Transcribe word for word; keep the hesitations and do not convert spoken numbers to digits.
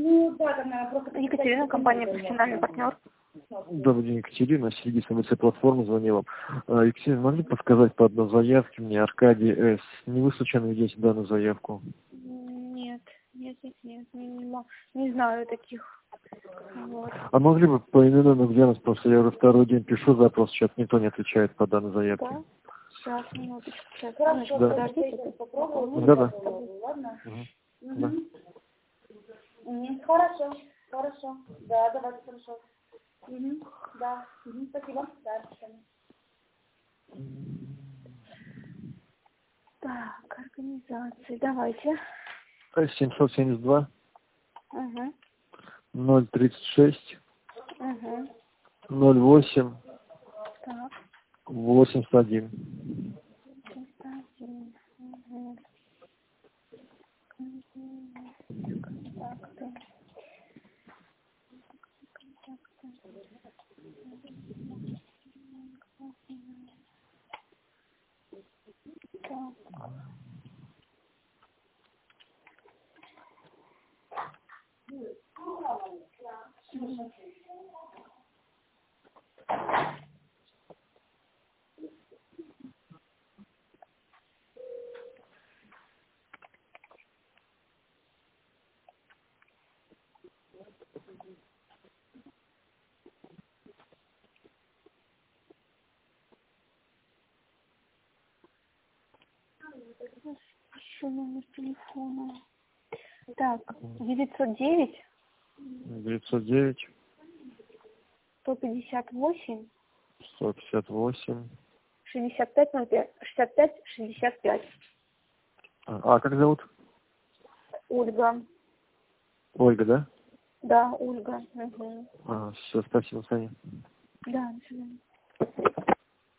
Ну, да, там, наверное, просто... Екатерина, компания «Профессиональный партнер». Добрый день, Екатерина. Сергей с МВЦ платформы звонил вам. А, Екатерина, могли подсказать по одной заявке мне, Аркадий С. Не вы случайно ведете данную заявку? Нет, нет, нет, нет, не, не, мо- не знаю таких. Вот. А могли бы по именному глянуть, просто я уже второй день пишу запрос, сейчас никто не отвечает по данной заявке. Да? Сейчас, минуточку, сейчас. Хорошо, Да. подождите, попробую. Да, да. Ладно? Угу. Угу. Да. Угу. Хорошо, хорошо. Да, давайте, хорошо. Угу. Да, угу. Спасибо. Да, спасибо. Так, организации, давайте. семьсот семьдесят два Угу, ноль тридцать шесть угу. ноль восемь Так, восемьдесят один. один. Угу. Контакты. Так. Еще номер телефона. Так, девятьсот девять девятьсот девять сто пятьдесят восемь сто пятьдесят восемь. шестьдесят пять ноль пять шестьдесят пять шестьдесят пять. А, как зовут? Ольга. Ольга, да? Да, Ольга. Угу. А, все, спасибо, Саня. Да, до свидания.